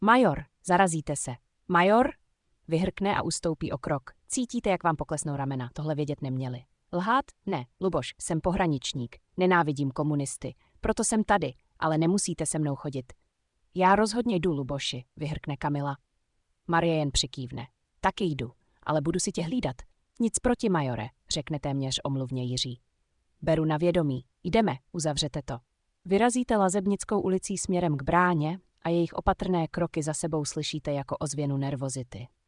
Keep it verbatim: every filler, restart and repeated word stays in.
Major, zarazíte se. Major? Vyhrkne a ustoupí o krok. Cítíte, jak vám poklesnou ramena, tohle vědět neměli. Lhát? Ne, Luboš, jsem pohraničník, nenávidím komunisty, proto jsem tady, ale nemusíte se mnou chodit. Já rozhodně jdu, Luboši, vyhrkne Kamila. Marie jen přikývne. Taky jdu, ale budu si tě hlídat. Nic proti, majore, řekne téměř omluvně Jiří. Beru na vědomí, jdeme, uzavřete to. Vyrazíte Lazebnickou ulicí směrem k bráně a jejich opatrné kroky za sebou slyšíte jako ozvěnu nervozity.